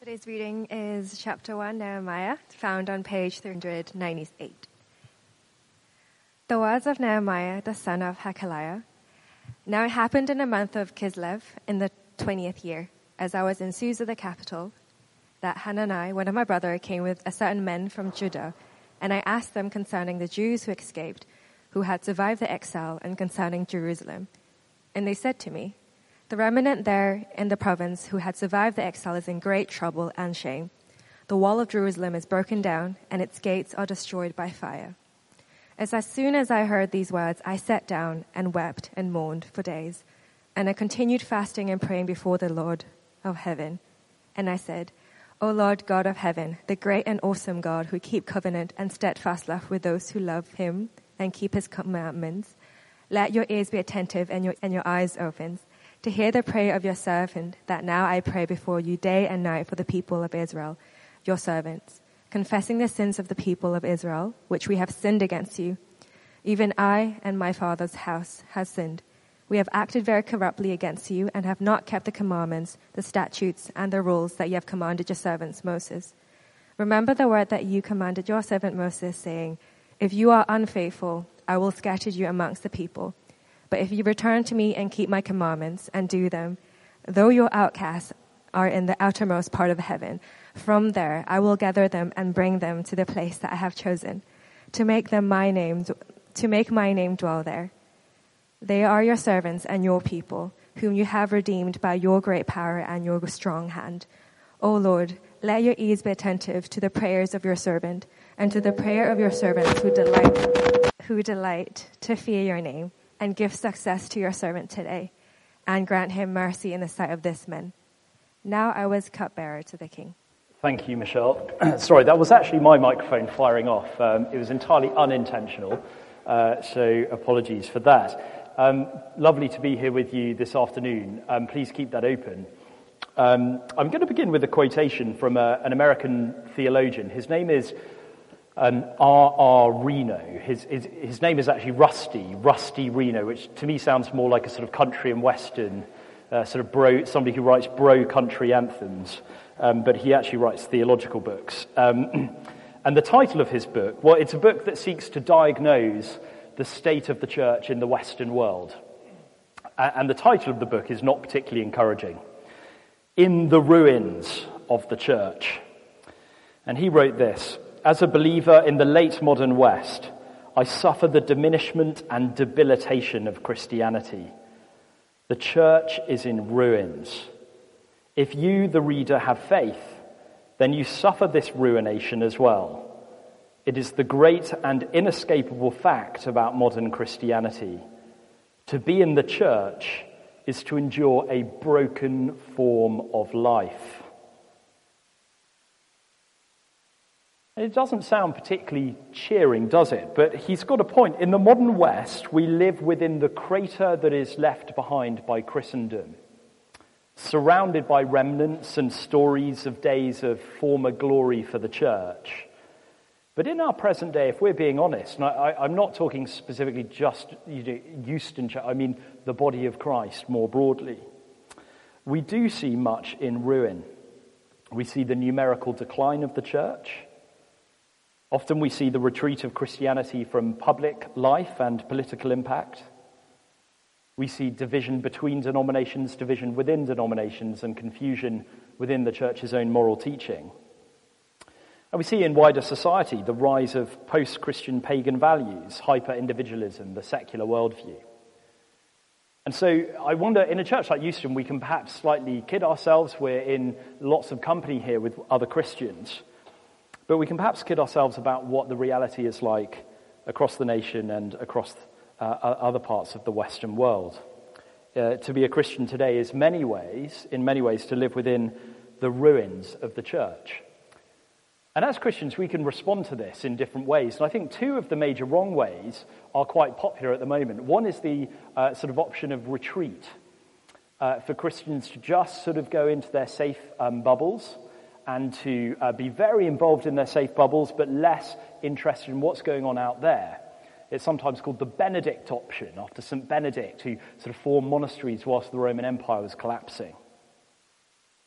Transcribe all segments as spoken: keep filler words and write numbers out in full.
Today's reading is chapter one, Nehemiah, found on page three hundred ninety-eight. The words of Nehemiah, the son of Hakaliah. Now it happened in the month of Kislev, in the twentieth year, as I was in Susa, the capital, that Hanani, one of my brother, came with a certain men from Judah, and I asked them concerning the Jews who escaped, who had survived the exile, and concerning Jerusalem. And they said to me, the remnant there in the province who had survived the exile is in great trouble and shame. The wall of Jerusalem is broken down, and its gates are destroyed by fire. As, as soon as I heard these words, I sat down and wept and mourned for days. And I continued fasting and praying before the Lord of heaven. And I said, O Lord God of heaven, the great and awesome God who keep covenant and steadfast love with those who love him and keep his commandments, let your ears be attentive and your, and your eyes open to hear the prayer of your servant, that now I pray before you day and night for the people of Israel, your servants, confessing the sins of the people of Israel, which we have sinned against you. Even I and my father's house has sinned. We have acted very corruptly against you and have not kept the commandments, the statutes, and the rules that you have commanded your servant Moses. Remember the word that you commanded your servant Moses, saying, if you are unfaithful, I will scatter you amongst the people. But if you return to me and keep my commandments and do them, though your outcasts are in the outermost part of heaven, from there I will gather them and bring them to the place that I have chosen, to make them my name, to make my name dwell there. They are your servants and your people, whom you have redeemed by your great power and your strong hand. O Lord, let your ears be attentive to the prayers of your servant and to the prayer of your servants who delight, who delight to fear your name. And give success to your servant today, and grant him mercy in the sight of this man. Now I was cupbearer to the king. Thank you, Michelle. Sorry, that was actually my microphone firing off. Um, it was entirely unintentional, uh, so apologies for that. Um, lovely to be here with you this afternoon. Um, please keep that open. Um, I'm going to begin with a quotation from a, an American theologian. His name is Um, R R Reno. His, his his name is actually Rusty, Rusty Reno, which to me sounds more like a sort of country and western, uh, sort of bro, somebody who writes bro country anthems, um, but he actually writes theological books. Um, and the title of his book, well, it's a book that seeks to diagnose the state of the church in the Western world. And the title of the book is not particularly encouraging. In the Ruins of the Church. And he wrote this: as a believer in the late modern West, I suffer the diminishment and debilitation of Christianity. The church is in ruins. If you, the reader, have faith, then you suffer this ruination as well. It is the great and inescapable fact about modern Christianity. To be in the church is to endure a broken form of life. It doesn't sound particularly cheering, does it? But he's got a point. In the modern West, we live within the crater that is left behind by Christendom, surrounded by remnants and stories of days of former glory for the church. But in our present day, if we're being honest, and I, I, I'm not talking specifically just you know, Euston Church, I mean the body of Christ more broadly, we do see much in ruin. We see the numerical decline of the church. Often we see the retreat of Christianity from public life and political impact. We see division between denominations, division within denominations, and confusion within the church's own moral teaching. And we see in wider society the rise of post-Christian pagan values, hyper-individualism, the secular worldview. And so I wonder, in a church like Euston, we can perhaps slightly kid ourselves. We're in lots of company here with other Christians. But we can perhaps kid ourselves about what the reality is like across the nation and across uh, other parts of the Western world. Uh, to be a Christian today is many ways, in many ways, to live within the ruins of the church. And as Christians, we can respond to this in different ways. And I think two of the major wrong ways are quite popular at the moment. One is the uh, sort of option of retreat, uh, for Christians to just sort of go into their safe um, bubbles and to uh, be very involved in their safe bubbles, but less interested in what's going on out there. It's sometimes called the Benedict option, after Saint Benedict, who sort of formed monasteries whilst the Roman Empire was collapsing.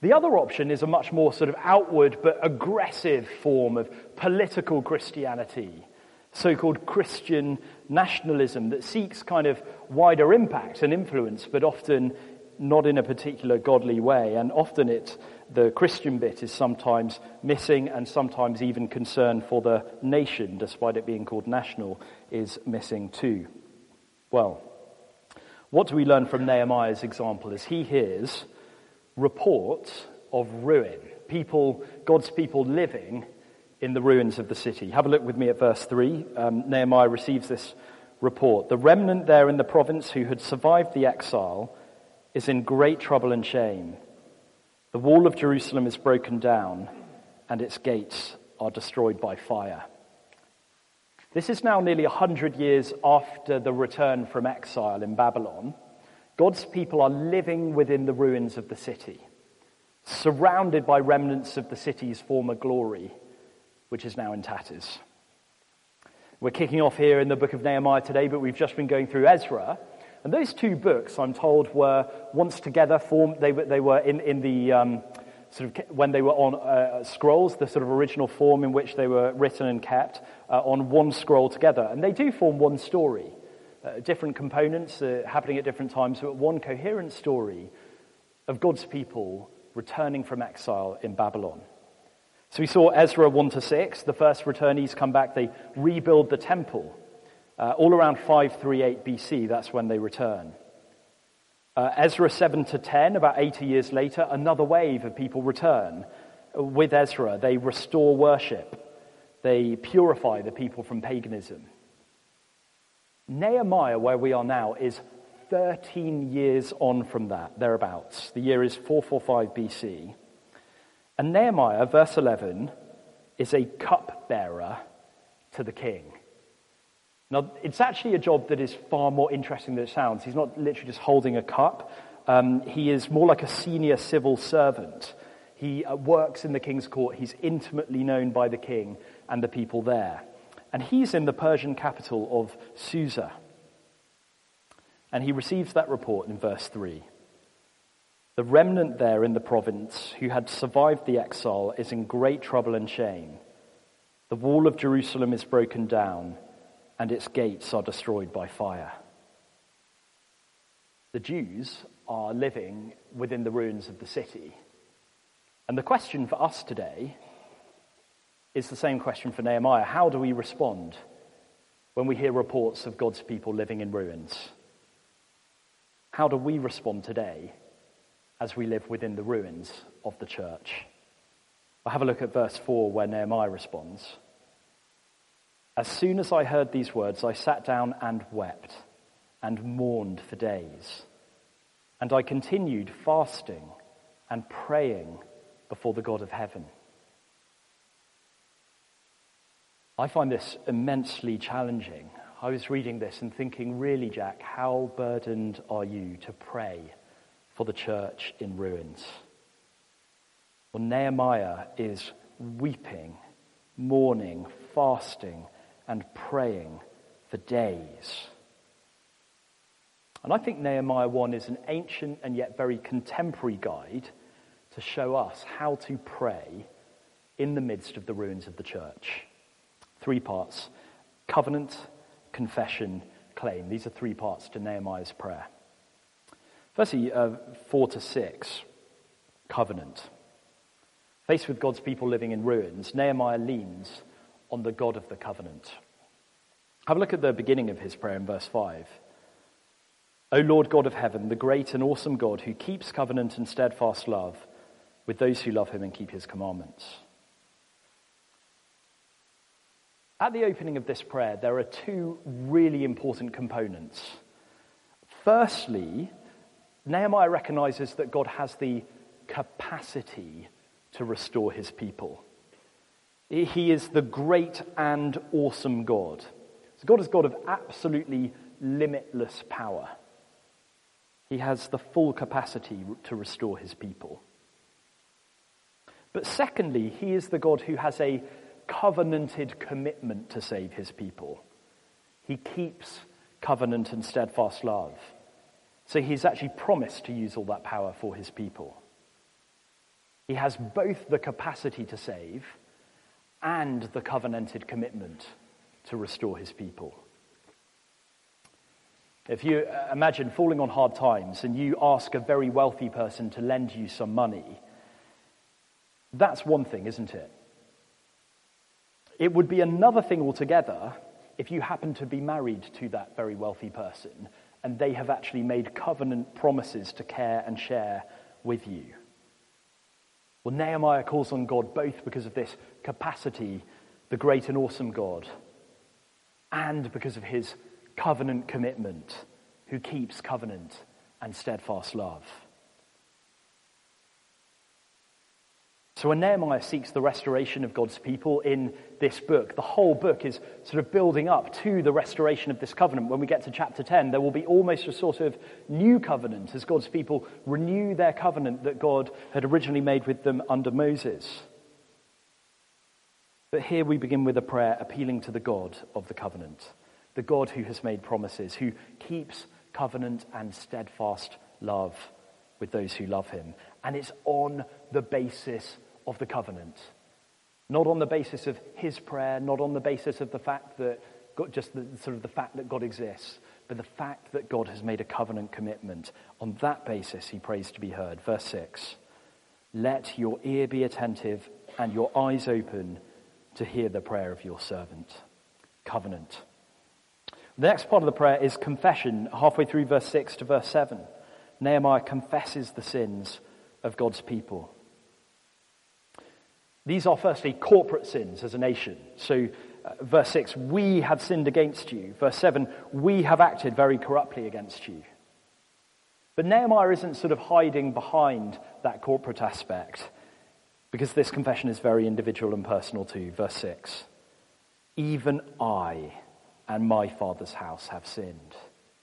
The other option is a much more sort of outward but aggressive form of political Christianity, so-called Christian nationalism that seeks kind of wider impact and influence, but often not in a particular godly way. And often it, the Christian bit is sometimes missing, and sometimes even concern for the nation, despite it being called national, is missing too. Well, what do we learn from Nehemiah's example as he hears reports of ruin, people, God's people living in the ruins of the city? Have a look with me at verse three. Um, Nehemiah receives this report. The remnant there in the province who had survived the exile is in great trouble and shame. The wall of Jerusalem is broken down, and its gates are destroyed by fire. This is now nearly a hundred years after the return from exile in Babylon. God's people are living within the ruins of the city, surrounded by remnants of the city's former glory, which is now in tatters. We're kicking off here in the book of Nehemiah today, but we've just been going through Ezra. And those two books, I'm told, were once together formed. They were, they were in, in the um, sort of when they were on uh, scrolls, the sort of original form in which they were written and kept uh, on one scroll together. And they do form one story. Uh, different components uh, happening at different times, but one coherent story of God's people returning from exile in Babylon. So we saw Ezra one to six, the first returnees come back, they rebuild the temple. Uh, all around five thirty-eight B C, that's when they return. Uh, Ezra seven to ten, about eighty years later, another wave of people return. With Ezra, they restore worship. They purify the people from paganism. Nehemiah, where we are now, is thirteen years on from that, thereabouts. The year is four forty-five B C. And Nehemiah, verse eleven, is a cupbearer to the king. Now, it's actually a job that is far more interesting than it sounds. He's not literally just holding a cup. Um, he is more like a senior civil servant. He uh, works in the king's court. He's intimately known by the king and the people there. And he's in the Persian capital of Susa. And he receives that report in verse three. The remnant there in the province who had survived the exile is in great trouble and shame. The wall of Jerusalem is broken down, and its gates are destroyed by fire. The Jews are living within the ruins of the city. And the question for us today is the same question for Nehemiah. How do we respond when we hear reports of God's people living in ruins? How do we respond today as we live within the ruins of the church? I'll have a look at verse four where Nehemiah responds. As soon as I heard these words, I sat down and wept and mourned for days. And I continued fasting and praying before the God of heaven. I find this immensely challenging. I was reading this and thinking, really, Jack, how burdened are you to pray for the church in ruins? Well, Nehemiah is weeping, mourning, fasting, and praying for days. And I think Nehemiah one is an ancient and yet very contemporary guide to show us how to pray in the midst of the ruins of the church. Three parts: covenant, confession, claim. These are three parts to Nehemiah's prayer. Firstly, uh, four to six, covenant. Faced with God's people living in ruins, Nehemiah leans on the God of the covenant. Have a look at the beginning of his prayer in verse five. O Lord God of heaven, the great and awesome God who keeps covenant and steadfast love with those who love him and keep his commandments. At the opening of this prayer, there are two really important components. Firstly, Nehemiah recognizes that God has the capacity to restore his people. He is the great and awesome God. So God is God of absolutely limitless power. He has the full capacity to restore his people. But secondly, he is the God who has a covenanted commitment to save his people. He keeps covenant and steadfast love. So he's actually promised to use all that power for his people. He has both the capacity to save and the covenanted commitment to restore his people. If you imagine falling on hard times and you ask a very wealthy person to lend you some money, that's one thing, isn't it? It would be another thing altogether if you happen to be married to that very wealthy person and they have actually made covenant promises to care and share with you. Well, Nehemiah calls on God both because of this capacity, the great and awesome God, and because of his covenant commitment, who keeps covenant and steadfast love. So when Nehemiah seeks the restoration of God's people in this book, the whole book is sort of building up to the restoration of this covenant. When we get to chapter ten, there will be almost a sort of new covenant as God's people renew their covenant that God had originally made with them under Moses. But here we begin with a prayer appealing to the God of the covenant, the God who has made promises, who keeps covenant and steadfast love with those who love him. And it's on the basis of the covenant. Not on the basis of his prayer, not on the basis of the fact that, God, just the, sort of the fact that God exists, but the fact that God has made a covenant commitment. On that basis, he prays to be heard. Verse six, let your ear be attentive and your eyes open to hear the prayer of your servant. Covenant. The next part of the prayer is confession, halfway through verse six to verse seven. Nehemiah confesses the sins of God's people. These are firstly corporate sins as a nation. So uh, verse six, we have sinned against you. Verse seven, we have acted very corruptly against you. But Nehemiah isn't sort of hiding behind that corporate aspect, because this confession is very individual and personal too. Verse six, even I and my father's house have sinned.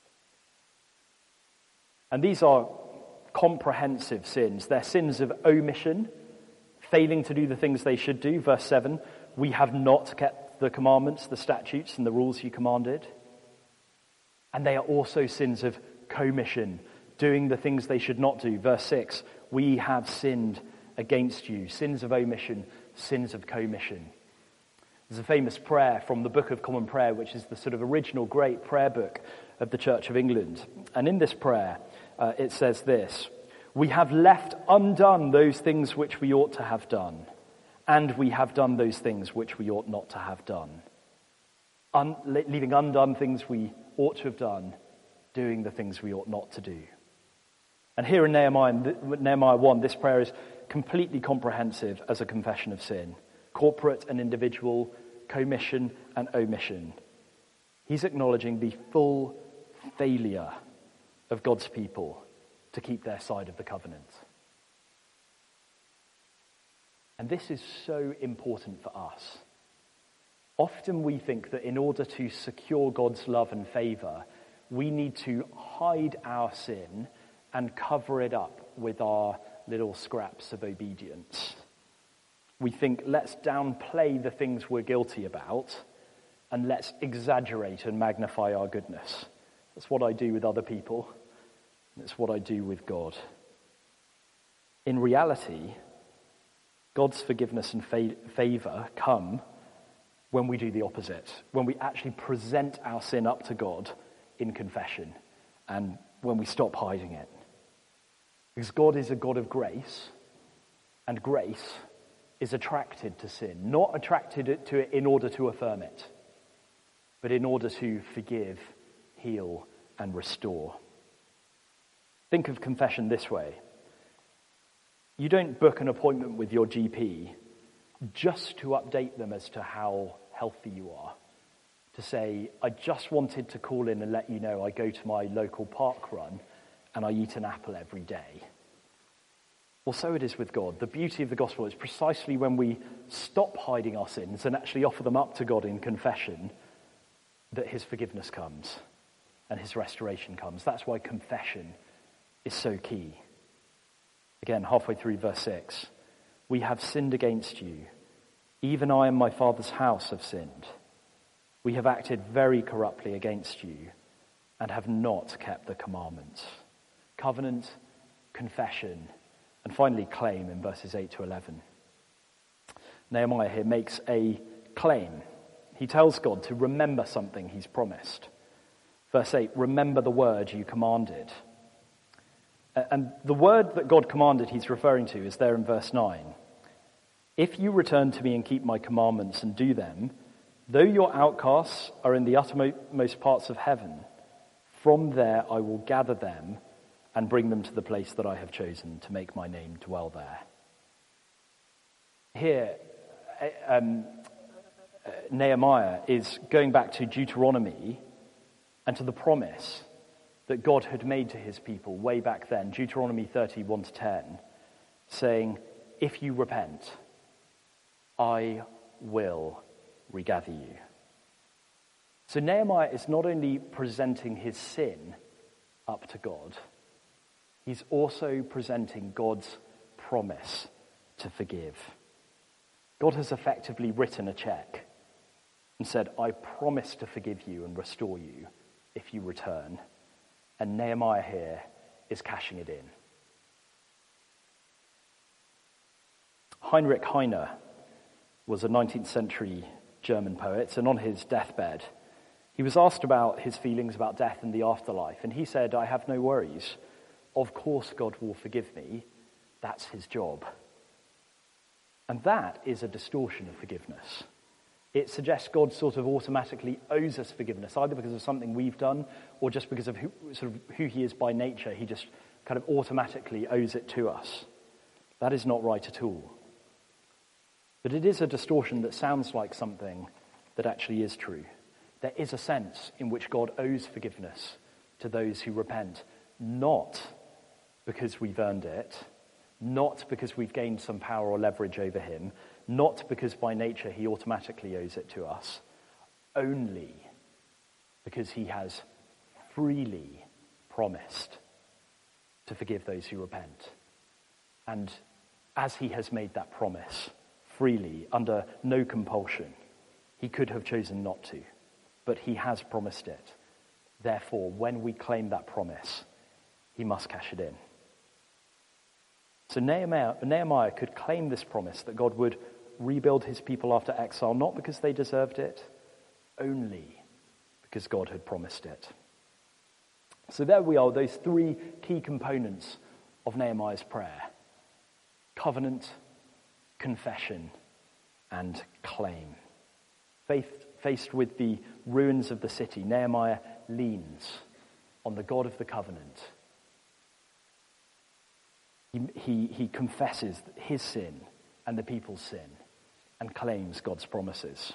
And these are comprehensive sins. They're sins of omission, failing to do the things they should do. Verse seven, we have not kept the commandments, the statutes, and the rules you commanded. And they are also sins of commission, doing the things they should not do. Verse six, we have sinned against you. Sins of omission, sins of commission. There's a famous prayer from the Book of Common Prayer, which is the sort of original great prayer book of the Church of England. And in this prayer, uh, it says this, we have left undone those things which we ought to have done, and we have done those things which we ought not to have done. Un- leaving undone things we ought to have done, doing the things we ought not to do. And here in Nehemiah, Nehemiah one, this prayer is completely comprehensive as a confession of sin. Corporate and individual, commission and omission. He's acknowledging the full failure of God's people to keep their side of the covenant. And this is so important for us. Often we think that in order to secure God's love and favor, we need to hide our sin and cover it up with our little scraps of obedience. We think, let's downplay the things we're guilty about and let's exaggerate and magnify our goodness. That's what I do with other people. It's what I do with God. In reality, God's forgiveness and fa- favor come when we do the opposite, when we actually present our sin up to God in confession and when we stop hiding it. Because God is a God of grace, and grace is attracted to sin, not attracted to it in order to affirm it, but in order to forgive, heal, and restore. Think of confession this way. You don't book an appointment with your G P just to update them as to how healthy you are. To say, I just wanted to call in and let you know I go to my local park run and I eat an apple every day. Well, so it is with God. The beauty of the gospel is precisely when we stop hiding our sins and actually offer them up to God in confession that his forgiveness comes and his restoration comes. That's why confession is so key. Again, halfway through verse six, we have sinned against you. Even I and my father's house have sinned. We have acted very corruptly against you and have not kept the commandments. Covenant, confession, And finally, claim in verses eight to eleven. Nehemiah here makes a claim. He tells God to remember something he's promised. Verse eight, remember the word you commanded. And the word that God commanded he's referring to is there in verse nine. If you return to me and keep my commandments and do them, though your outcasts are in the uttermost parts of heaven, from there I will gather them and bring them to the place that I have chosen to make my name dwell there. Here, um, Nehemiah is going back to Deuteronomy and to the promise that God had made to his people way back then, Deuteronomy thirty, one to ten, saying, if you repent, I will regather you. So Nehemiah is not only presenting his sin up to God, he's also presenting God's promise to forgive. God has effectively written a check and said, I promise to forgive you and restore you if you return. And Nehemiah here is cashing it in. Heinrich Heine was a nineteenth century German poet, and on his deathbed, he was asked about his feelings about death and the afterlife, and he said, I have no worries. Of course God will forgive me. That's his job. And that is a distortion of forgiveness. It suggests God sort of automatically owes us forgiveness, either because of something we've done or just because of who, sort of who he is by nature. He just kind of automatically owes it to us. That is not right at all. But it is a distortion that sounds like something that actually is true. There is a sense in which God owes forgiveness to those who repent, not because we've earned it, not because we've gained some power or leverage over him, not because by nature he automatically owes it to us, only because he has freely promised to forgive those who repent. And as he has made that promise freely, under no compulsion, he could have chosen not to, but he has promised it. Therefore, when we claim that promise, he must cash it in. So Nehemiah, Nehemiah could claim this promise that God would rebuild his people after exile, not because they deserved it, only because God had promised it. So there we are, those three key components of Nehemiah's prayer: covenant, confession, and claim. Faith, faced with the ruins of the city, Nehemiah leans on the God of the covenant. He, he, he confesses his sin and the people's sin and claims God's promises.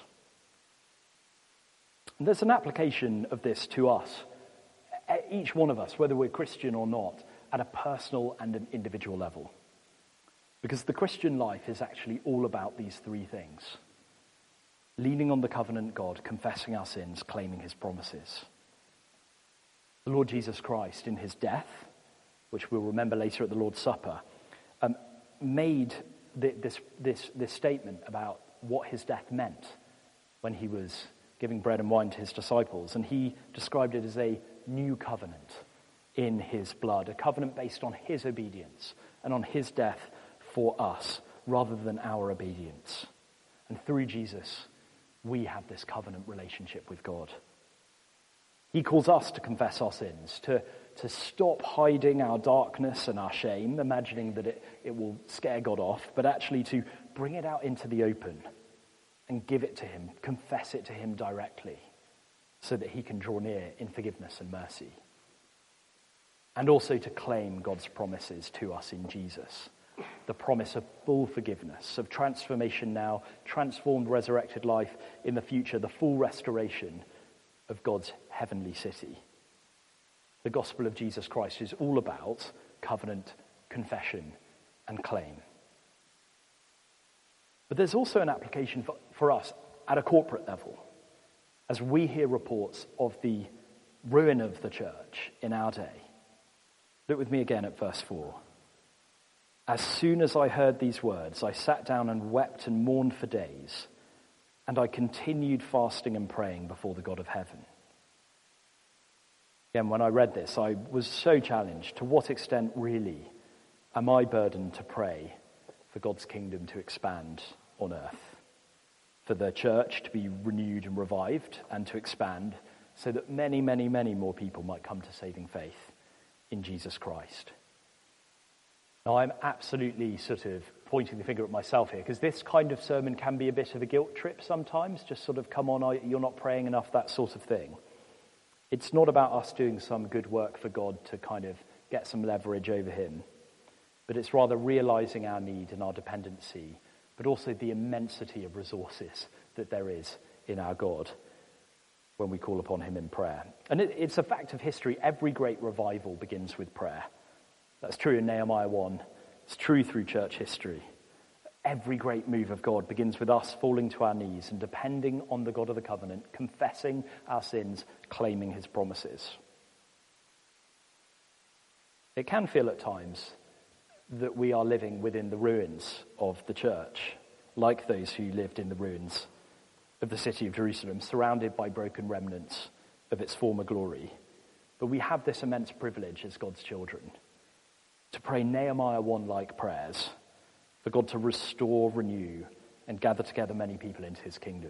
And there's an application of this to us, each one of us, whether we're Christian or not, at a personal and an individual level. Because the Christian life is actually all about these three things: leaning on the covenant God, confessing our sins, claiming his promises. The Lord Jesus Christ, in his death, which we'll remember later at the Lord's Supper, um, made th- this, this, this statement about what his death meant when he was giving bread and wine to his disciples. And he described it as a new covenant in his blood, a covenant based on his obedience and on his death for us, rather than our obedience. And through Jesus, we have this covenant relationship with God. He calls us to confess our sins, to, to stop hiding our darkness and our shame, imagining that it, it will scare God off, but actually to bring it out into the open and give it to him, confess it to him directly, so that he can draw near in forgiveness and mercy. And also to claim God's promises to us in Jesus. The promise of full forgiveness, of transformation now, transformed, resurrected life in the future, the full restoration of God's heavenly city. The gospel of Jesus Christ is all about covenant, confession, and claim. But there's also an application for, for us at a corporate level, as we hear reports of the ruin of the church in our day. Look with me again at verse four. As soon as I heard these words, I sat down and wept and mourned for days, and I continued fasting and praying before the God of heaven. Again, when I read this, I was so challenged. To what extent really am I burdened to pray for God's kingdom to expand on earth, for the church to be renewed and revived and to expand so that many, many, many more people might come to saving faith in Jesus Christ. Now, I'm absolutely sort of pointing the finger at myself here, because this kind of sermon can be a bit of a guilt trip sometimes, just sort of, come on, you're not praying enough, that sort of thing. It's not about us doing some good work for God to kind of get some leverage over him, but it's rather realizing our need and our dependency, but also the immensity of resources that there is in our God when we call upon him in prayer. And it, it's a fact of history. Every great revival begins with prayer. That's true in Nehemiah one. It's true through church history. Every great move of God begins with us falling to our knees and depending on the God of the covenant, confessing our sins, claiming his promises. It can feel at times that we are living within the ruins of the church, like those who lived in the ruins of the city of Jerusalem, surrounded by broken remnants of its former glory. But we have this immense privilege as God's children to pray Nehemiah one-like prayers for God to restore, renew, and gather together many people into his kingdom.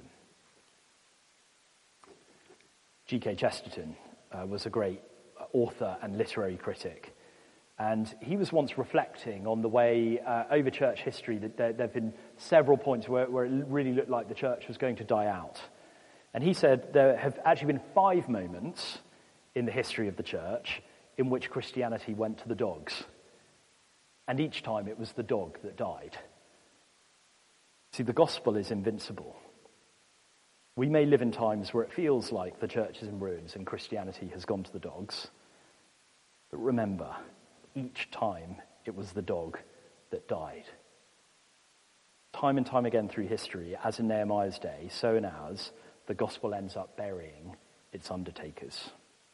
G K Chesterton uh, was a great author and literary critic, and he was once reflecting on the way uh, over church history that there have been several points where, where it really looked like the church was going to die out. And he said there have actually been five moments in the history of the church in which Christianity went to the dogs. And each time it was the dog that died. See, the gospel is invincible. We may live in times where it feels like the church is in ruins and Christianity has gone to the dogs. But remember, each time it was the dog that died. Time and time again through history, as in Nehemiah's day, so in ours, the gospel ends up burying its undertakers.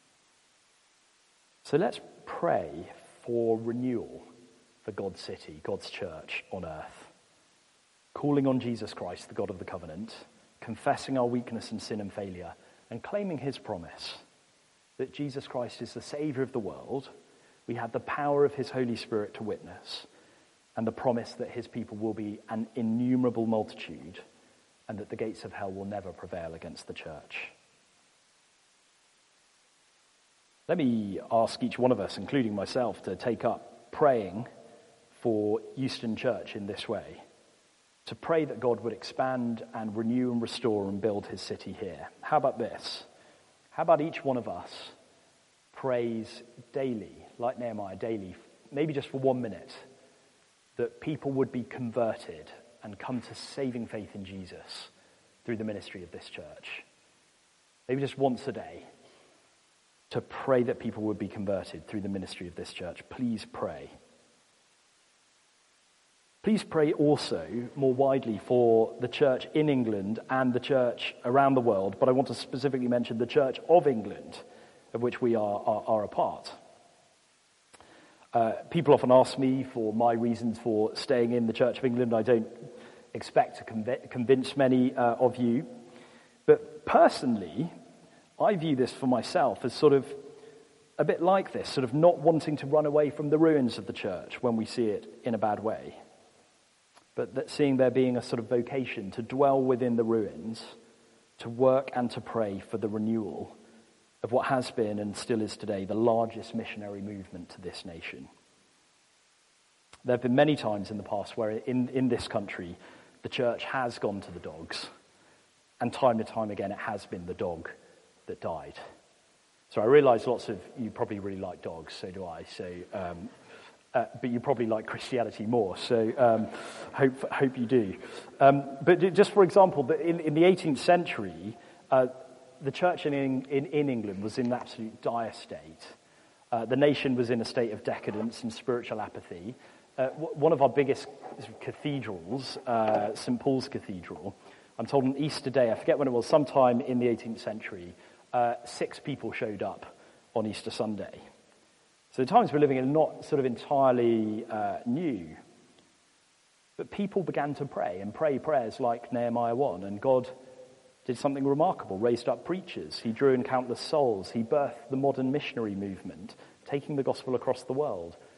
So let's pray for renewal for God's city, God's church on earth. Calling on Jesus Christ, the God of the covenant, confessing our weakness and sin and failure, and claiming his promise that Jesus Christ is the Savior of the world. We have the power of his Holy Spirit to witness, and the promise that his people will be an innumerable multitude, and that the gates of hell will never prevail against the church. Let me ask each one of us, including myself, to take up praying for Euston Church in this way, to pray that God would expand and renew and restore and build his city here. How about this? How about each one of us prays daily, like Nehemiah, daily, maybe just for one minute, that people would be converted and come to saving faith in Jesus through the ministry of this church. Maybe just once a day, to pray that people would be converted through the ministry of this church. Please pray. Please pray also more widely for the church in England and the church around the world, but I want to specifically mention the Church of England, of which we are, are, are a part. Uh, people often ask me for my reasons for staying in the Church of England. I don't expect to conv- convince many uh, of you, but personally, I view this for myself as sort of a bit like this, sort of not wanting to run away from the ruins of the church when we see it in a bad way, but that seeing there being a sort of vocation to dwell within the ruins, to work and to pray for the renewal of what has been and still is today the largest missionary movement to this nation. There have been many times in the past where in, in this country the church has gone to the dogs, and time and time again it has been the dog that died. So I realise lots of you probably really like dogs, so do I, so um, Uh, but you probably like Christianity more, so um, hope hope you do. Um, but just for example, in, in the eighteenth century, uh, the church in, in, in England was in an absolute dire state. Uh, the nation was in a state of decadence and spiritual apathy. Uh, w- one of our biggest cathedrals, uh, Saint Paul's Cathedral, I'm told on Easter Day, I forget when it was, sometime in the eighteenth century, uh, six people showed up on Easter Sunday. So the times we're living in are not sort of entirely uh, new. But people began to pray, and pray prayers like Nehemiah one, and God did something remarkable, raised up preachers. He drew in countless souls. He birthed the modern missionary movement, taking the gospel across the world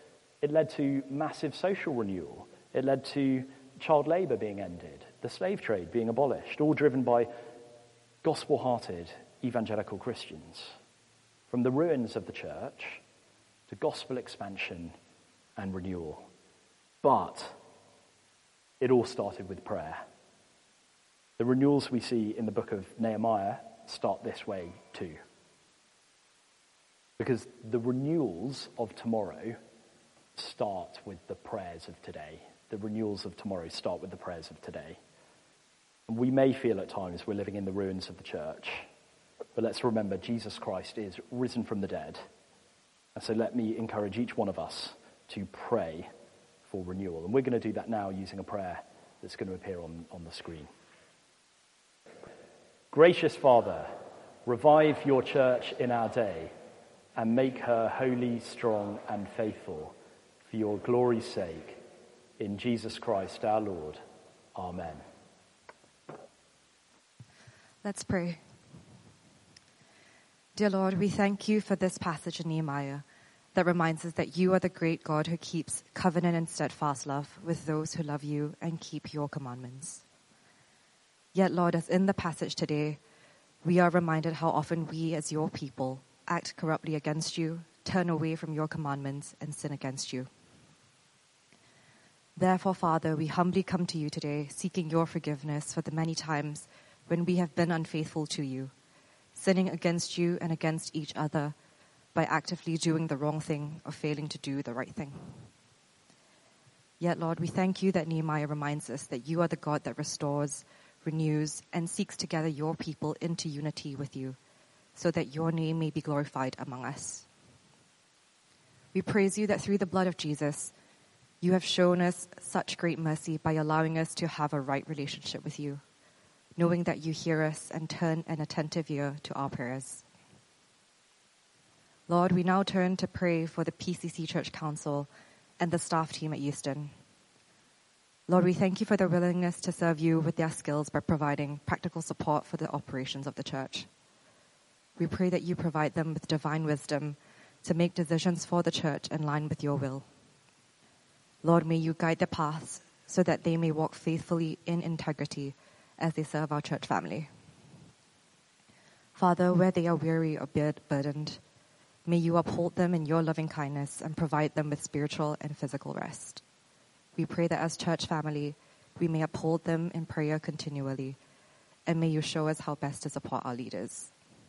It led to massive social renewal. It led to child labour being ended, the slave trade being abolished, all driven by gospel-hearted evangelical Christians. From the ruins of the church to gospel expansion and renewal. But it all started with prayer. The renewals we see in the book of Nehemiah start this way too. Because the renewals of tomorrow start with the prayers of today. The renewals of tomorrow start with the prayers of today. And we may feel at times we're living in the ruins of the church, but let's remember Jesus Christ is risen from the dead. And so let me encourage each one of us to pray for renewal. And we're going to do that now using a prayer that's going to appear on, on the screen. Gracious Father, revive your church in our day and make her holy, strong, and faithful for your glory's sake. In Jesus Christ our Lord. Amen. Let's pray. Dear Lord, we thank you for this passage in Nehemiah that reminds us that you are the great God who keeps covenant and steadfast love with those who love you and keep your commandments. Yet, Lord, as in the passage today, we are reminded how often we as your people act corruptly against you, turn away from your commandments, and sin against you. Therefore, Father, we humbly come to you today, seeking your forgiveness for the many times when we have been unfaithful to you, sinning against you and against each other by actively doing the wrong thing or failing to do the right thing. Yet, Lord, we thank you that Nehemiah reminds us that you are the God that restores, renews, and seeks to gather your people into unity with you, so that your name may be glorified among us. We praise you that through the blood of Jesus, you have shown us such great mercy by allowing us to have a right relationship with you, knowing that you hear us and turn an attentive ear to our prayers. Lord, we now turn to pray for the P C C Church Council and the staff team at Euston. Lord, we thank you for their willingness to serve you with their skills by providing practical support for the operations of the church. We pray that you provide them with divine wisdom to make decisions for the church in line with your will. Lord, may you guide their paths so that they may walk faithfully in integrity as they serve our church family. Father, where they are weary or burdened, may you uphold them in your loving kindness and provide them with spiritual and physical rest. We pray that as church family, we may uphold them in prayer continually, and may you show us how best to support our leaders.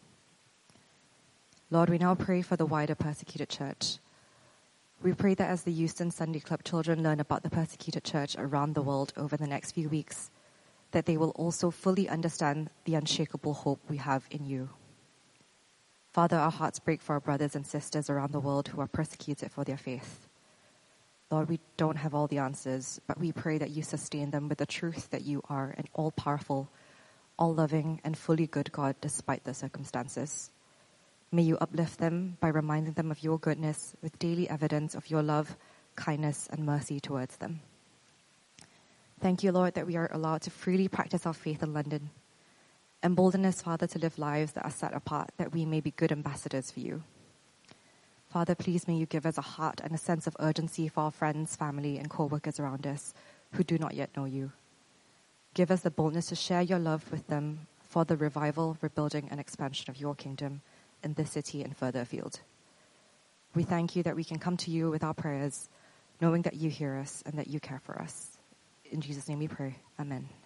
Lord, we now pray for the wider persecuted church. We pray that as the Euston Sunday Club children learn about the persecuted church around the world over the next few weeks, that they will also fully understand the unshakable hope we have in you. Father, our hearts break for our brothers and sisters around the world who are persecuted for their faith. Lord, we don't have all the answers, but we pray that you sustain them with the truth that you are an all-powerful, all-loving, and fully good God despite the circumstances. May you uplift them by reminding them of your goodness with daily evidence of your love, kindness, and mercy towards them. Thank you, Lord, that we are allowed to freely practice our faith in London. Embolden us, Father, to live lives that are set apart, that we may be good ambassadors for you. Father, please may you give us a heart and a sense of urgency for our friends, family, and co-workers around us who do not yet know you. Give us the boldness to share your love with them for the revival, rebuilding, and expansion of your kingdom in this city and further afield. We thank you that we can come to you with our prayers, knowing that you hear us and that you care for us. In Jesus' name we pray. Amen.